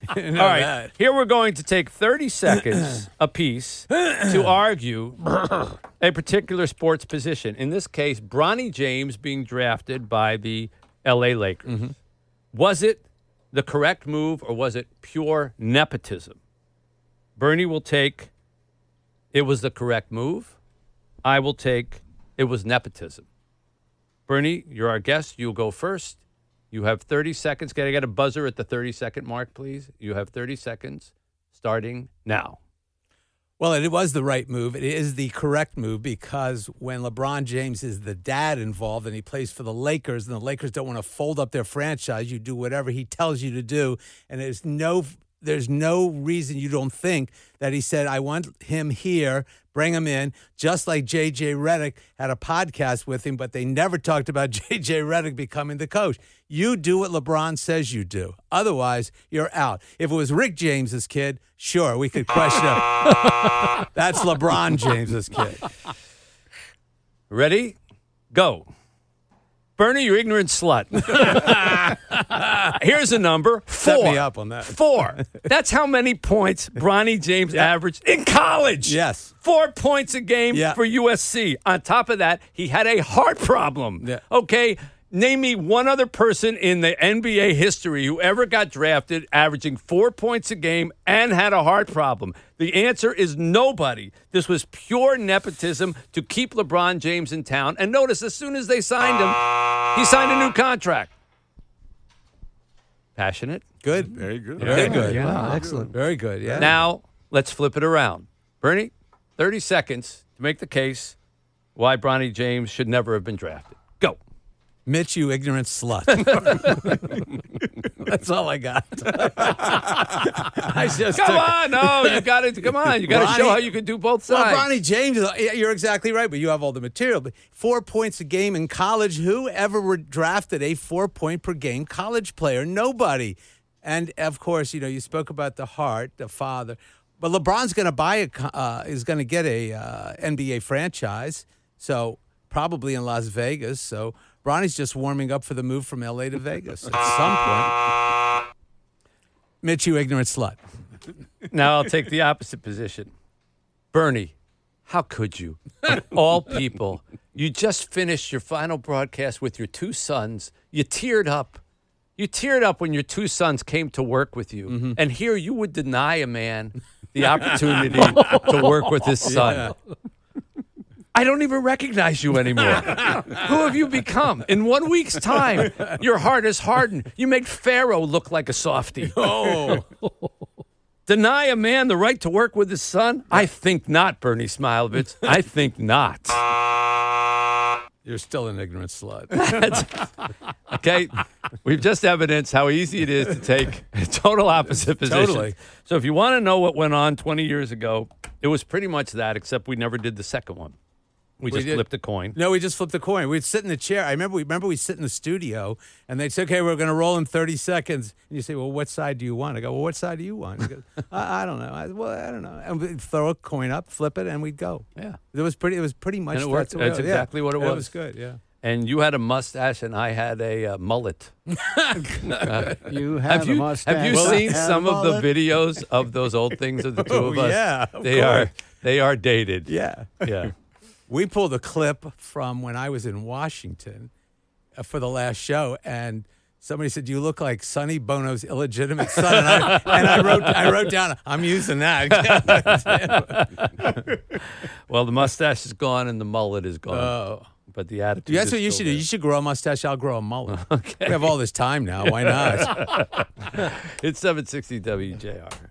All right, here we're going to take 30 seconds apiece to argue a particular sports position. In this case, Bronny James being drafted by the L.A. Lakers. Mm-hmm. Was it the correct move or was it pure nepotism? Bernie will take it was the correct move. I will take it was nepotism. Bernie, you're our guest. You'll go first. You have 30 seconds. Can I get a buzzer at the 30-second mark, please? You have 30 seconds starting now. Well, it was the right move. It is the correct move because when LeBron James is the dad involved and he plays for the Lakers and the Lakers don't want to fold up their franchise, you do whatever he tells you to do. And there's no reason you don't think that he said, I want him here, bring him in, just like J.J. Redick had a podcast with him, but they never talked about J.J. Redick becoming the coach. You do what LeBron says you do. Otherwise, you're out. If it was Rick James's kid, sure, we could question him. That's LeBron James's kid. Ready? Go. Bernie, you ignorant slut. Here's a number. 4. Set me up on that. 4. That's how many points Bronny James averaged in college. Yes. 4 points a game Yeah. for USC. On top of that, he had a heart problem. Yeah. Okay, name me one other person in the NBA history who ever got drafted averaging 4 points a game and had a heart problem. The answer is nobody. This was pure nepotism to keep LeBron James in town. And notice, as soon as they signed him, he signed a new contract. Passionate? Good. Very good. Very good. Yeah, Wow. excellent. Very good, yeah. Now, let's flip it around. Bernie, 30 seconds to make the case why Bronny James should never have been drafted. Go. Mitch, you ignorant slut. That's all I got. I just Come on, no, you got to come on. You got to show Bronny- how you can do both Well, sides. Bronny James, you're exactly right, but you have all the material. But 4 points a game in college, who ever drafted a 4-point-per-game college player? Nobody. And, of course, you spoke about the heart, the father. But LeBron's going to is going to get a NBA franchise, so probably in Las Vegas. So Bronny's just warming up for the move from L.A. to Vegas at some point. Mitch, you ignorant slut. Now I'll take the opposite position. Bernie, how could you? Of all people, you just finished your final broadcast with your 2 sons. You teared up. You teared up when your 2 sons came to work with you. Mm-hmm. And here you would deny a man the opportunity to work with his son. Yeah. I don't even recognize you anymore. Who have you become? In 1 week's time, your heart is hardened. You made Pharaoh look like a softie. Oh. Deny a man the right to work with his son? I think not, Bernie Smilovitz. I think not. You're still an ignorant slut. Okay? We've just evidenced how easy it is to take a total opposite position. Totally. So if you want to know what went on 20 years ago, it was pretty much that, except we never did the second one. We just did. flipped a coin. No, we just flipped the coin. We'd sit in the chair. I remember we sit in the studio, and they'd say, okay, we're going to roll in 30 seconds. And you say, well, what side do you want? I go, well, what side do you want? He goes, I don't know. I don't know. And we'd throw a coin up, flip it, and we'd go. Yeah. It was pretty much. And it worked. That's exactly what it was. It was good, yeah. And you had a mustache, and I had a mullet. You have a mustache. Have you seen and a some of the mullet. videos of those old things of the two of us? Yeah, of they course. are dated. Yeah. Yeah. We pulled a clip from when I was in Washington for the last show, and somebody said, "You look like Sonny Bono's illegitimate son." And I wrote down, "I'm using that." Well, the mustache is gone and the mullet is gone. Oh. But the attitude. That's is what you still should do. there. You should grow a mustache. I'll grow a mullet. Okay. We have all this time now. Why not? It's 760 WJR.